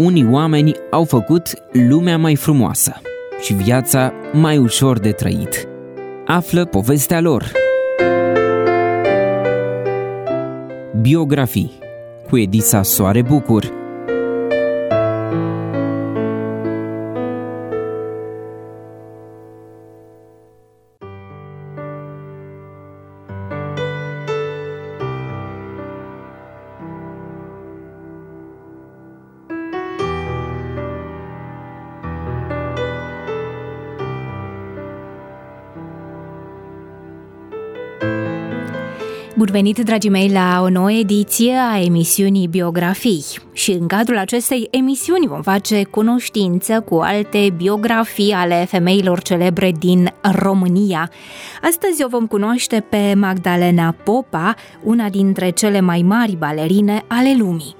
unii oameni au făcut lumea mai frumoasă și viața mai ușor de trăit. Află povestea lor. Biografii cu Edisa Soare Bucur. Bun venit, dragii mei, la o nouă ediție a emisiunii Biografii. Și în cadrul acestei emisiuni vom face cunoștință cu alte biografii ale femeilor celebre din România. Astăzi o vom cunoaște pe Magdalena Popa, una dintre cele mai mari balerine ale lumii.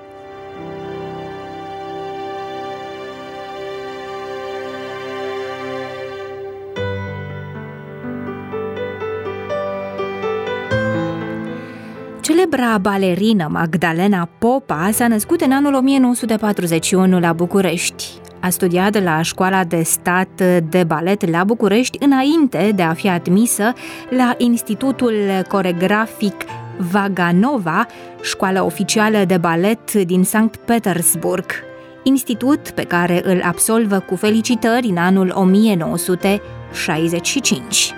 Celebra balerină Magdalena Popa s-a născut în anul 1941 la București. A studiat la Școala de Stat de Balet la București înainte de a fi admisă la Institutul Coregrafic Vaganova, școala oficială de balet din Sankt Petersburg, institut pe care îl absolvă cu felicitări în anul 1965.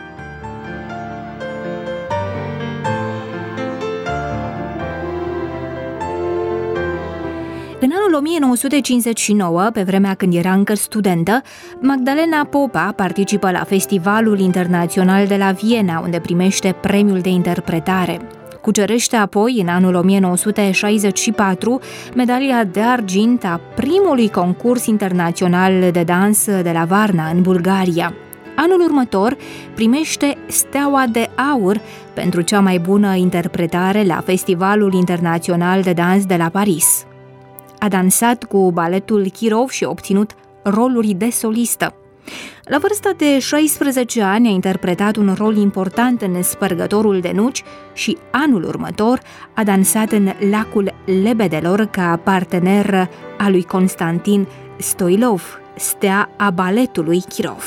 În anul 1959, pe vremea când era încă studentă, Magdalena Popa participă la Festivalul Internațional de la Viena, unde primește premiul de interpretare. Cucerește apoi, în anul 1964, medalia de argint a primului concurs internațional de dans de la Varna, în Bulgaria. Anul următor primește Steaua de Aur pentru cea mai bună interpretare la Festivalul Internațional de Dans de la Paris. A dansat cu baletul Kirov și a obținut roluri de solistă. La vârsta de 16 ani a interpretat un rol important în Spărgătorul de nuci și anul următor a dansat în Lacul Lebedelor ca partener al lui Constantin Stoilov, stea a baletului Kirov.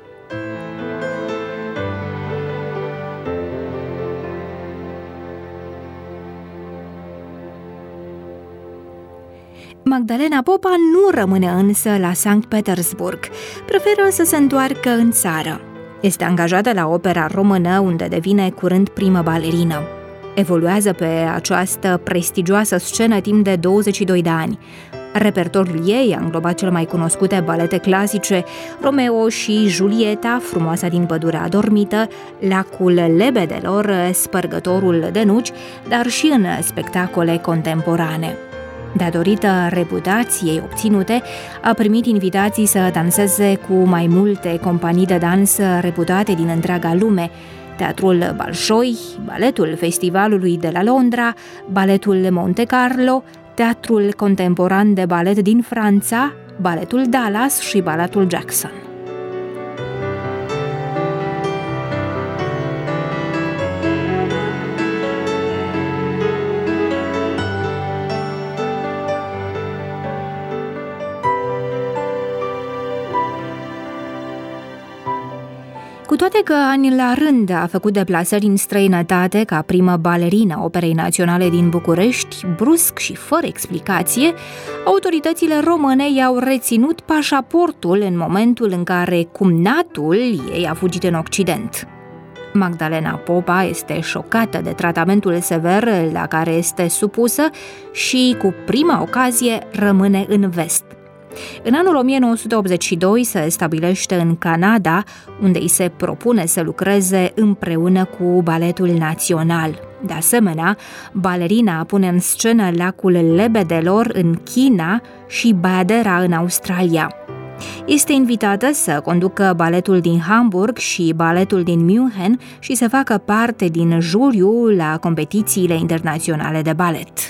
Magdalena Popa nu rămâne însă la Sankt Petersburg, preferă să se întoarcă în țară. Este angajată la Opera Română, unde devine curând primă balerină. Evoluează pe această prestigioasă scenă timp de 22 de ani. Repertoriul ei a înglobat cele mai cunoscute balete clasice, Romeo și Julieta, Frumoasa din pădurea adormită, Lacul Lebedelor, Spărgătorul de nuci, dar și în spectacole contemporane. Datorită reputației obținute, a primit invitații să danseze cu mai multe companii de dans reputate din întreaga lume: Teatrul Bolșoi, Baletul Festivalului de la Londra, Baletul Monte Carlo, Teatrul Contemporan de Balet din Franța, Baletul Dallas și Baletul Jackson. Cu toate că ani la rând a făcut deplasări în străinătate ca primă balerină Operei Naționale din București, brusc și fără explicație, autoritățile române i-au reținut pașaportul în momentul în care cumnatul ei a fugit în Occident. Magdalena Popa este șocată de tratamentul sever la care este supusă și, cu prima ocazie, rămâne în vest. În anul 1982 se stabilește în Canada, unde îi se propune să lucreze împreună cu Baletul Național. De asemenea, balerina pune în scenă Lacul Lebedelor în China și Badera în Australia. Este invitată să conducă baletul din Hamburg și baletul din München și să facă parte din juriu la competițiile internaționale de balet.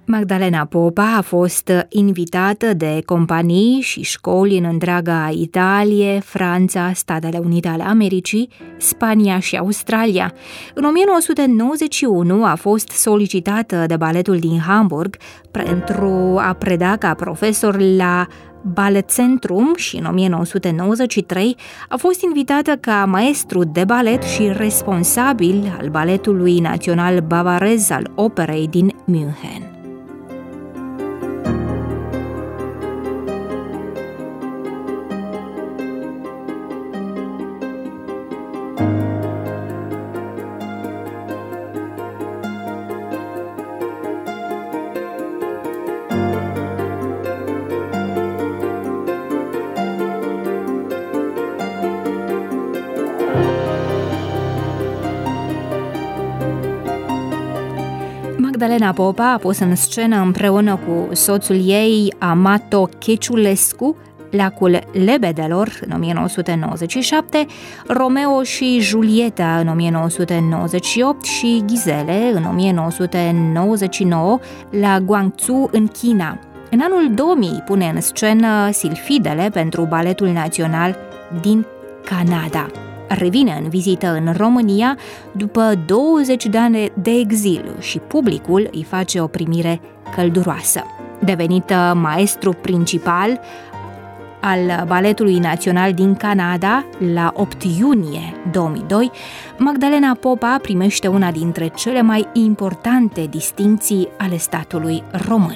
Magdalena Popa a fost invitată de companii și școli în întreaga Italie, Franța, Statele Unite ale Americii, Spania și Australia. În 1991 a fost solicitată de baletul din Hamburg pentru a preda ca profesor la Balletcentrum și în 1993 a fost invitată ca maestru de balet și responsabil al Baletului Național Bavarez al Operei din München. Magdalena Popa a pus în scenă împreună cu soțul ei, Amato Checiulescu, Lacul Lebedelor în 1997, Romeo și Julieta în 1998 și Ghizele în 1999 la Guangzhou în China. În anul 2000 pune în scenă Silfidele pentru Baletul Național din Canada. Revine în vizită în România după 20 de ani de exil și publicul îi face o primire călduroasă. Devenită maestru principal al Baletului Național din Canada la 8 iunie 2002, Magdalena Popa primește una dintre cele mai importante distincții ale statului român.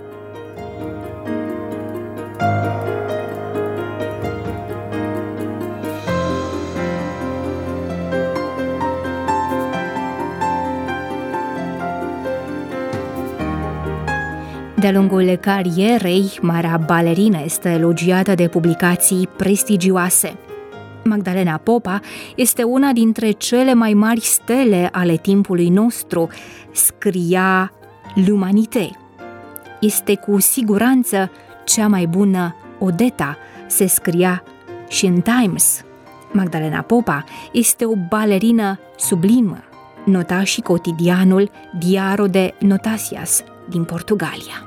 De-a lungul carierei, marea balerină este elogiată de publicații prestigioase. Magdalena Popa este una dintre cele mai mari stele ale timpului nostru, scria L'Humanité. Este cu siguranță cea mai bună Odetta, se scria și în Times. Magdalena Popa este o balerină sublimă, nota și cotidianul Diário de Notícias din Portugalia.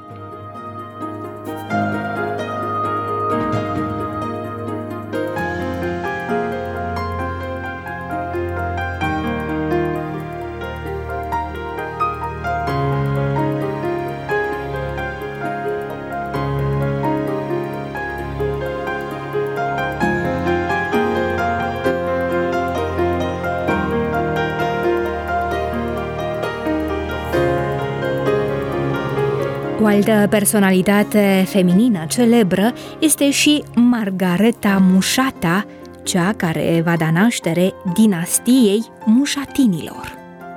O altă personalitate feminină celebră este și Margareta Mușata, cea care va da naștere dinastiei Mușatinilor.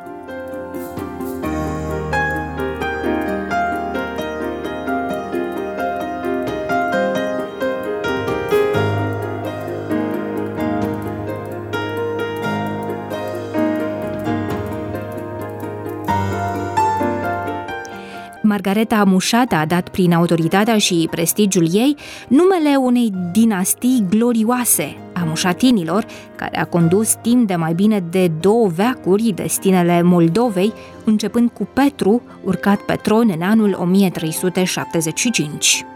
Margareta Mușata a dat prin autoritatea și prestigiul ei numele unei dinastii glorioase a Mușatinilor, care a condus timp de mai bine de 2 veacuri destinele Moldovei, începând cu Petru, urcat pe tron în anul 1375.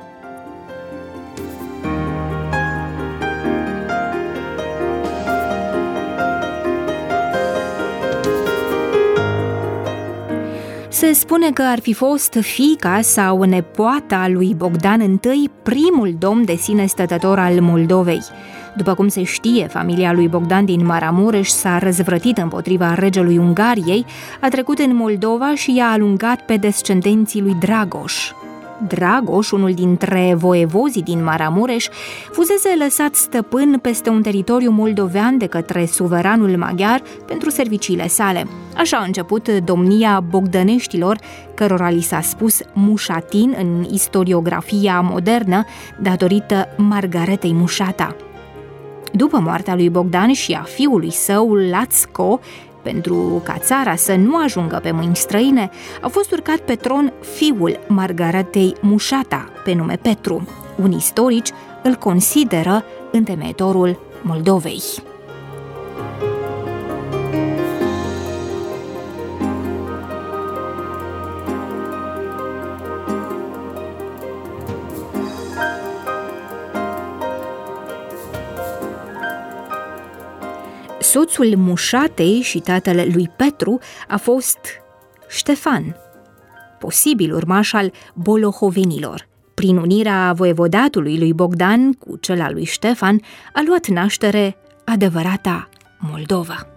Se spune că ar fi fost fiica sau nepoata lui Bogdan I, primul domn de sine stătător al Moldovei. După cum se știe, familia lui Bogdan din Maramureș s-a răzvrătit împotriva regelui Ungariei, a trecut în Moldova și i-a alungat pe descendenții lui Dragoș. Dragoș, unul dintre voievozii din Maramureș, fusese lăsat stăpân peste un teritoriu moldovean de către suveranul maghiar pentru serviciile sale. Așa a început domnia bogdăneștilor, cărora li s-a spus Mușatin în istoriografia modernă, datorită Margaretei Mușata. După moartea lui Bogdan și a fiului său, Lacko, pentru ca țara să nu ajungă pe mâini străine, a fost urcat pe tron fiul Margaretei Mușata, pe nume Petru. Unii istorici îl consideră întemeitorul Moldovei. Soțul mușatei și tatăl lui Petru a fost Ștefan, posibil urmaș al bolohovenilor. Prin unirea voievodatului lui Bogdan cu cel al lui Ștefan, a luat naștere adevărata Moldova.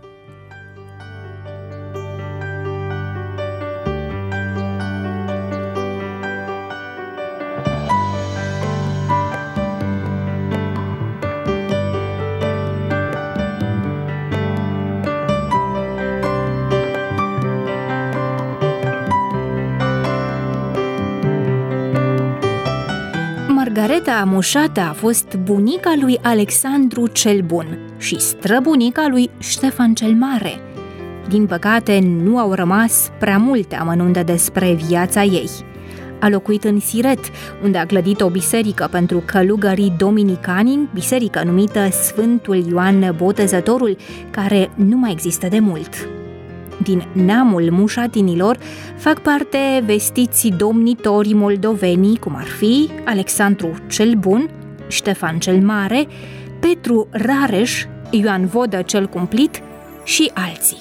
Margareta Mușata a fost bunica lui Alexandru cel Bun și străbunica lui Ștefan cel Mare. Din păcate, nu au rămas prea multe amănunte despre viața ei. A locuit în Siret, unde a clădit o biserică pentru călugării dominicani, biserică numită Sfântul Ioan Botezătorul, care nu mai există de mult. Din neamul mușatinilor fac parte vestiți domnitori moldoveni, cum ar fi Alexandru cel Bun, Ștefan cel Mare, Petru Rareș, Ioan Vodă cel Cumplit și alții.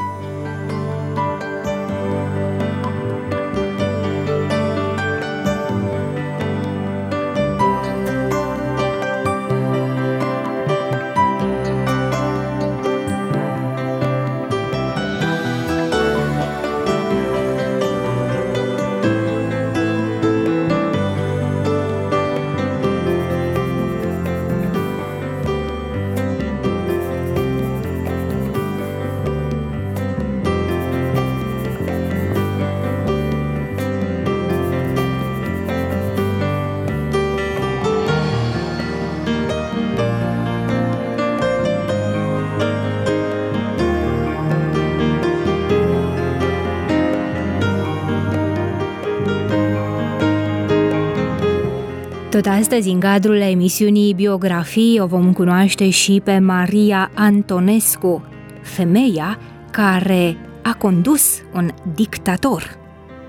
Tot astăzi, în cadrul emisiunii Biografii, o vom cunoaște și pe Maria Antonescu, femeia care a condus un dictator.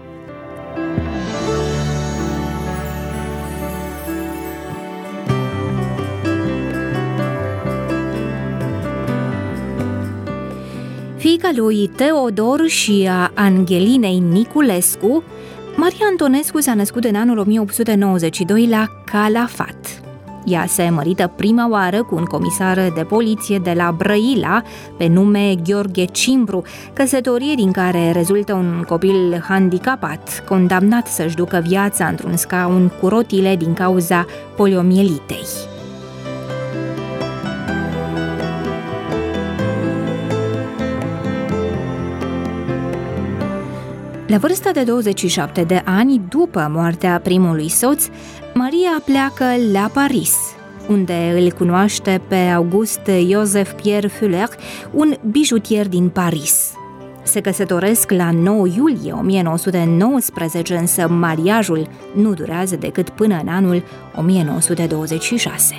Fiica lui Teodor și a Angelinei Niculescu, Maria Antonescu s-a născut în anul 1892 la Calafat. Ea se mărită prima oară cu un comisar de poliție de la Brăila, pe nume Gheorghe Cimbru, căsătorie din care rezultă un copil handicapat, condamnat să-și ducă viața într-un scaun cu rotile din cauza poliomielitei. La vârsta de 27 de ani, după moartea primului soț, Maria pleacă la Paris, unde îl cunoaște pe August Joseph Pierre Fuller, un bijutier din Paris. Se căsătoresc la 9 iulie 1919, însă mariajul nu durează decât până în anul 1926.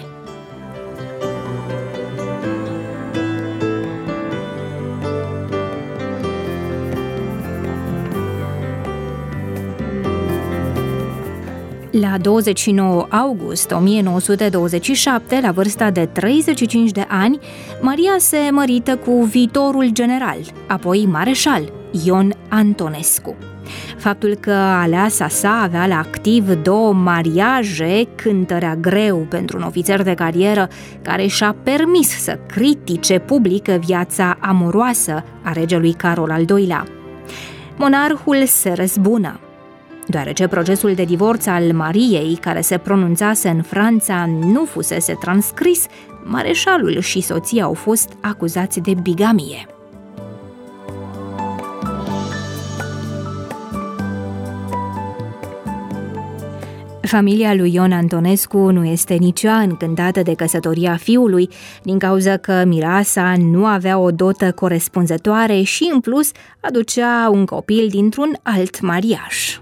La 29 august 1927, la vârsta de 35 de ani, Maria se mărită cu viitorul general, apoi mareșal, Ion Antonescu. Faptul că aleasa sa avea la activ 2 mariaje cântărea greu pentru un ofițer de carieră care și-a permis să critique public viața amoroasă a regelui Carol al II-lea. Monarhul se răzbună. Deoarece procesul de divorț al Mariei, care se pronunțase în Franța, nu fusese transcris, mareșalul și soția au fost acuzați de bigamie. Familia lui Ion Antonescu nu este nici ea încântată de căsătoria fiului, din cauza că mireasa nu avea o dotă corespunzătoare și, în plus, aducea un copil dintr-un alt mariaj.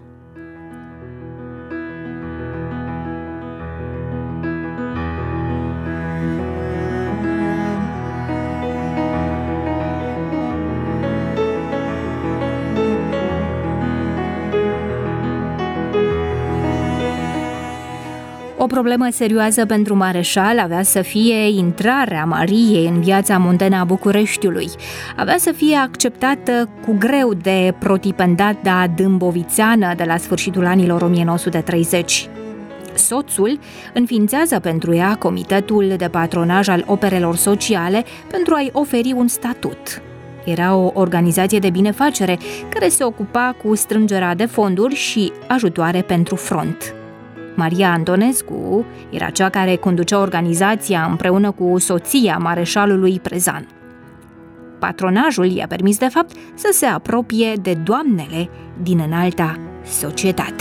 problemă serioasă pentru mareșal avea să fie intrarea Mariei în viața mondenă a Bucureștiului. Avea să fie acceptată cu greu de protipendata dâmbovițeană de la sfârșitul anilor 1930. Soțul înființează pentru ea Comitetul de Patronaj al Operelor Sociale pentru a-i oferi un statut. Era o organizație de binefacere care se ocupa cu strângerea de fonduri și ajutoare pentru front. Maria Antonescu era cea care conducea organizația împreună cu soția mareșalului Prezan. Patronajul i-a permis, de fapt, să se apropie de doamnele din înalta societate.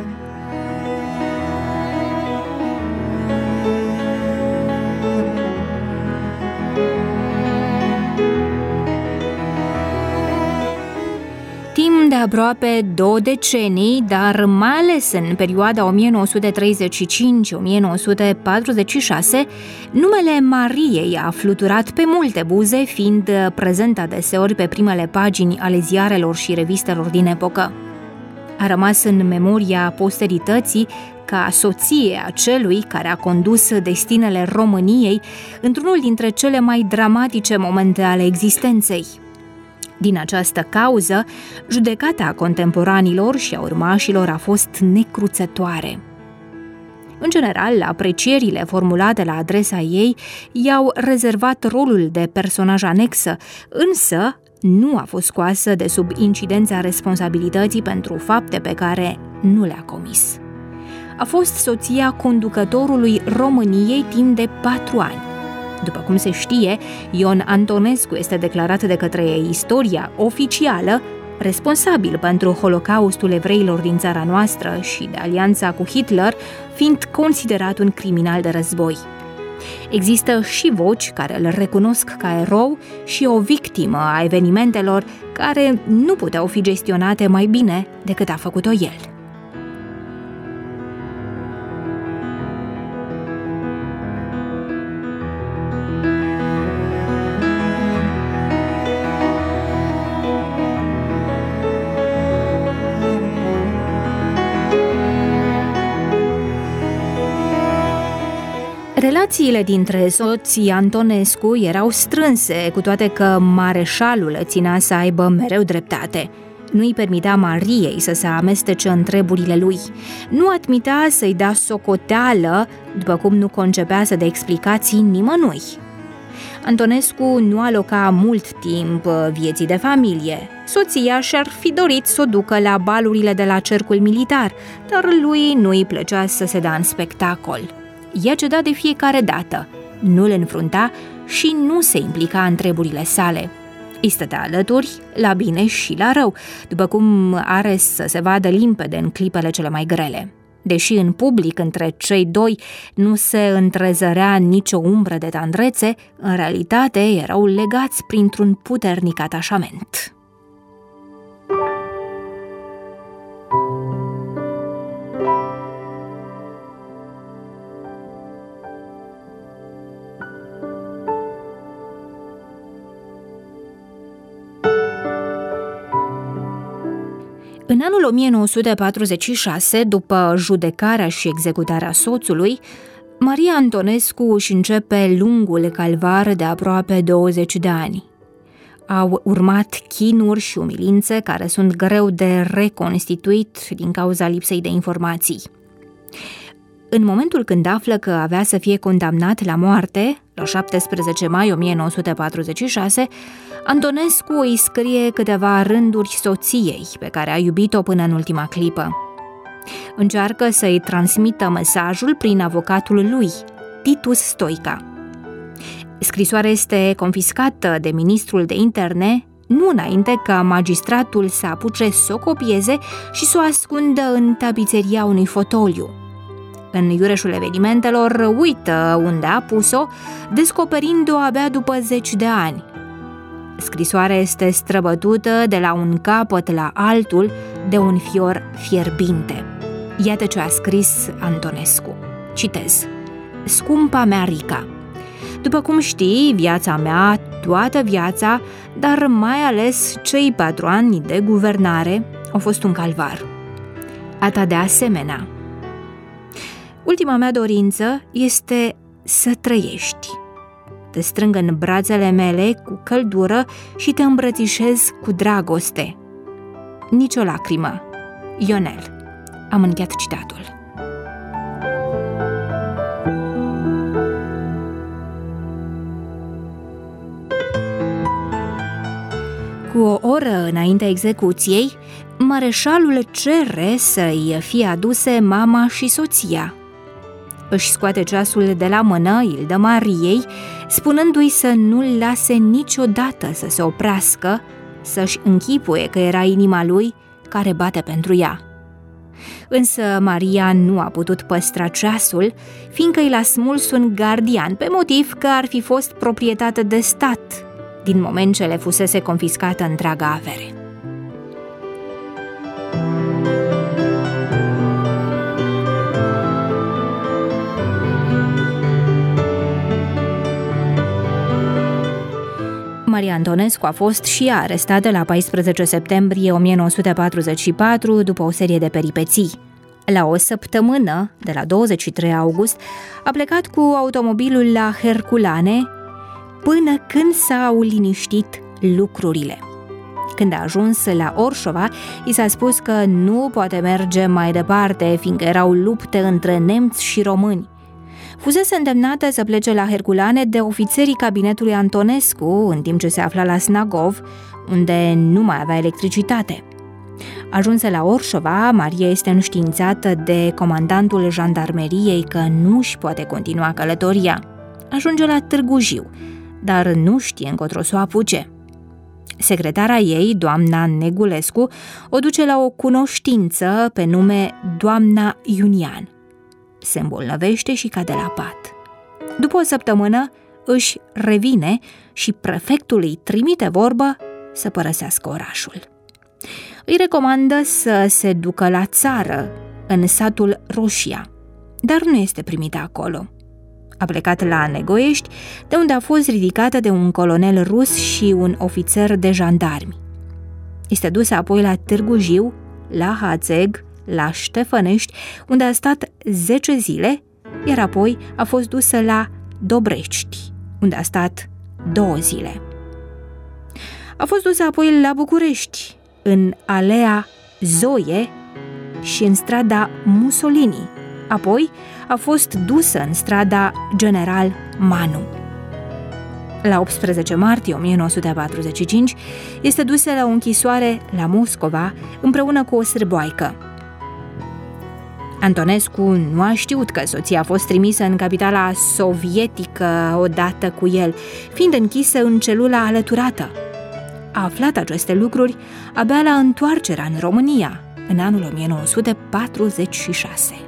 Timp de aproape 2 decenii, dar mai ales în perioada 1935-1946, numele Mariei a fluturat pe multe buze, fiind prezent adeseori pe primele pagini ale ziarelor și revistelor din epocă. A rămas în memoria posterității ca soție a celui care a condus destinele României într-unul dintre cele mai dramatice momente ale existenței. Din această cauză, judecata contemporanilor și a urmașilor a fost necruțătoare. În general, aprecierile formulate la adresa ei i-au rezervat rolul de personaj anexă, însă nu a fost scoasă de sub incidența responsabilității pentru fapte pe care nu le-a comis. A fost soția conducătorului României timp de 4 ani. După cum se știe, Ion Antonescu este declarat de către istoria oficială responsabil pentru Holocaustul evreilor din țara noastră și de alianța cu Hitler, fiind considerat un criminal de război. Există și voci care îl recunosc ca erou și o victimă a evenimentelor care nu puteau fi gestionate mai bine decât a făcut-o el. Relațiile dintre soții Antonescu erau strânse, cu toate că mareșalul ținea să aibă mereu dreptate. Nu îi permitea Mariei să se amestece în treburile lui. Nu admitea să-i dea socoteală, după cum nu concepea să dea explicații nimănui. Antonescu nu aloca mult timp vieții de familie. Soția și-ar fi dorit să o ducă la balurile de la cercul militar, dar lui nu îi plăcea să se dea în spectacol. Ea ceda de fiecare dată, nu îl înfrunta și nu se implica în treburile sale. Îi stătea alături, la bine și la rău, după cum are să se vadă limpede în clipele cele mai grele. Deși în public între cei doi nu se întrezărea nicio umbră de tandrețe, în realitate erau legați printr-un puternic atașament. În anul 1946, după judecarea și executarea soțului, Maria Antonescu își începe lungul calvar de aproape 20 de ani. Au urmat chinuri și umilințe care sunt greu de reconstituit din cauza lipsei de informații. În momentul când află că avea să fie condamnat la moarte, la 17 mai 1946, Antonescu îi scrie câteva rânduri soției, pe care a iubit-o până în ultima clipă. Încearcă să-i transmită mesajul prin avocatul lui, Titus Stoica. Scrisoarea este confiscată de ministrul de interne, nu înainte ca magistratul să apuce să o copieze și să o ascundă în tapiseria unui fotoliu. În iureșul evenimentelor uită unde a pus-o, descoperind-o abia după 10 de ani. Scrisoarea este străbătută de la un capăt la altul de un fior fierbinte. Iată ce a scris Antonescu. Citez. Scumpa mea Rica, după cum știi, viața mea, toată viața, dar mai ales cei 4 ani de guvernare, au fost un calvar. A ta de asemenea. Ultima mea dorință este să trăiești. Te strâng în brațele mele cu căldură și te îmbrățișez cu dragoste. Nici o lacrimă. Ionel. Am încheiat citatul. Cu o oră înaintea execuției, mareșalul cere să-i fie aduse mama și soția. Își scoate ceasul de la mână, îl dă Mariei, spunându-i să nu-l lase niciodată să se oprească, să-și închipuie că era inima lui care bate pentru ea. Însă Maria nu a putut păstra ceasul, fiindcă i l-a smuls un gardian, pe motiv că ar fi fost proprietate de stat, din moment ce le fusese confiscată întreaga avere. Maria Antonescu a fost și ea arestată la 14 septembrie 1944 după o serie de peripeții. La o săptămână, de la 23 august, a plecat cu automobilul la Herculane până când s-au liniștit lucrurile. Când a ajuns la Orșova, i s-a spus că nu poate merge mai departe, fiindcă erau lupte între nemți și români. Fusese îndemnată să plece la Herculane de ofițerii cabinetului Antonescu, în timp ce se afla la Snagov, unde nu mai avea electricitate. Ajunsă la Orșova, Maria este înștiințată de comandantul jandarmeriei că nu își poate continua călătoria. Ajunge la Târgu Jiu, dar nu știe încotro să o apuce. Secretara ei, doamna Negulescu, o duce la o cunoștință pe nume doamna Iunian. Se îmbolnăvește și cade la pat. După o săptămână își revine și prefectul îi trimite vorbă să părăsească orașul. Îi recomandă să se ducă la țară, în satul Roșia, dar nu este primită acolo. A plecat la Negoiești, de unde a fost ridicată de un colonel rus și un ofițer de jandarmi. Este dusă apoi la Târgu Jiu, la Hațeg, la Ștefănești, unde a stat 10 zile, iar apoi a fost dusă la Dobrești, unde a stat 2 zile. A fost dusă apoi la București, în alea Zoie și în strada Mussolini. Apoi a fost dusă în strada General Manu. La 18 martie 1945 este dusă la o închisoare la Moscova împreună cu o sârboaică. Antonescu nu a știut că soția a fost trimisă în capitala sovietică odată cu el, fiind închisă în celula alăturată. A aflat aceste lucruri abia la întoarcerea în România, în anul 1946.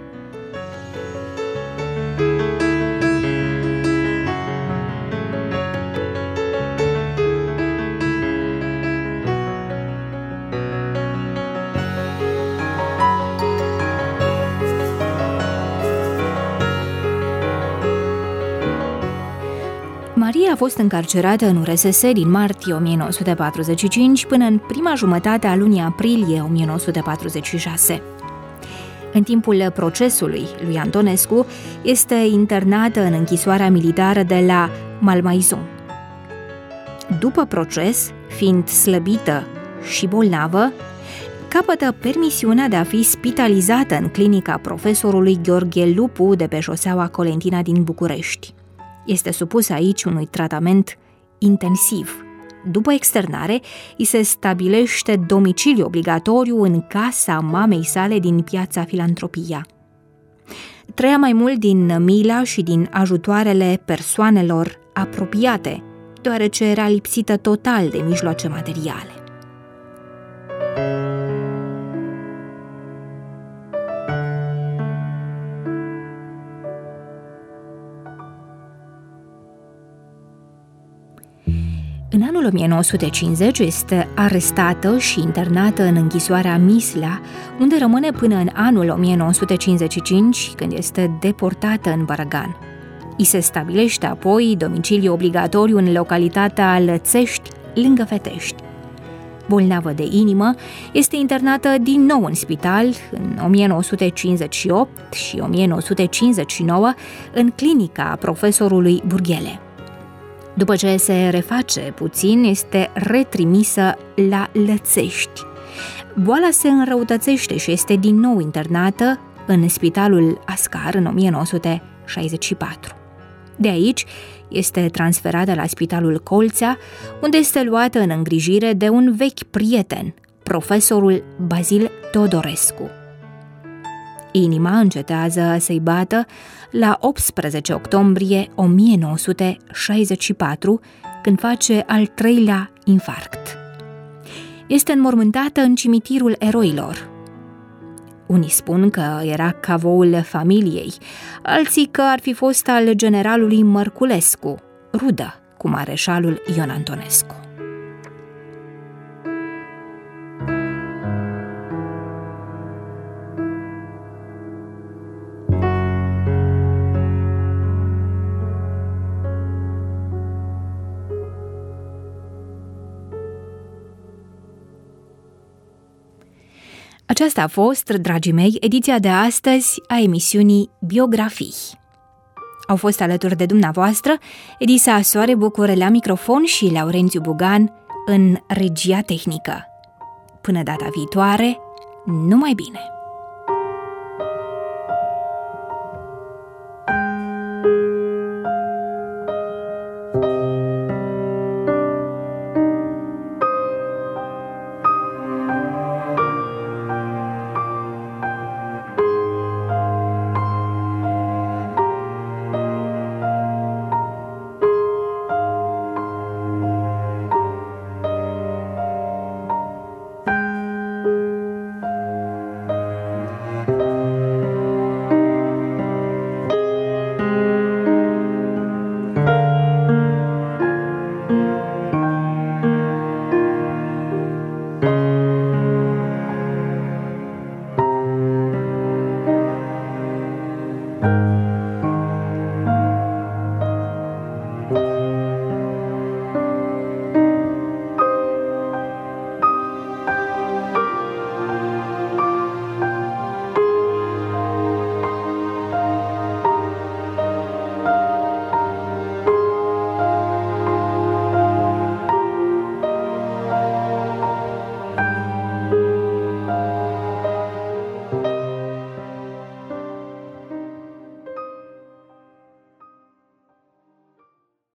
Maria a fost încarcerată în URSS din martie 1945 până în prima jumătate a lunii aprilie 1946. În timpul procesului lui Antonescu este internată în închisoarea militară de la Malmaison. După proces, fiind slăbită și bolnavă, capătă permisiunea de a fi spitalizată în clinica profesorului Gheorghe Lupu de pe șoseaua Colentina din București. Este supusă aici unui tratament intensiv. După externare, îi se stabilește domiciliu obligatoriu în casa mamei sale din piața Filantropia. Trăia mai mult din mila și din ajutoarele persoanelor apropiate, deoarece era lipsită total de mijloace materiale. În anul 1950 este arestată și internată în închisoarea Misla, unde rămâne până în anul 1955, când este deportată în Bărăgan. I se stabilește apoi domiciliu obligatoriu în localitatea Lățești, lângă Fetești. bolnavă de inimă, este internată din nou în spital în 1958 și 1959 în clinica profesorului Burghele. După ce se reface puțin, este retrimisă la Lățești. Boala se înrăutățește și este din nou internată în spitalul Ascar în 1964. De aici este transferată la spitalul Colțea, unde este luată în îngrijire de un vechi prieten, profesorul Bazil Todorescu. Inima încetează să-i bată la 18 octombrie 1964, când face al treilea infarct. Este înmormântată în cimitirul eroilor. Unii spun că era cavoul familiei, alții că ar fi fost al generalului Mărculescu, rudă cu mareșalul Ion Antonescu. Aceasta a fost, dragii mei, ediția de astăzi a emisiunii Biografii. Au fost alături de dumneavoastră Edisa Soare Bucură la microfon și Laurențiu Bugan în regia tehnică. Până data viitoare, numai bine!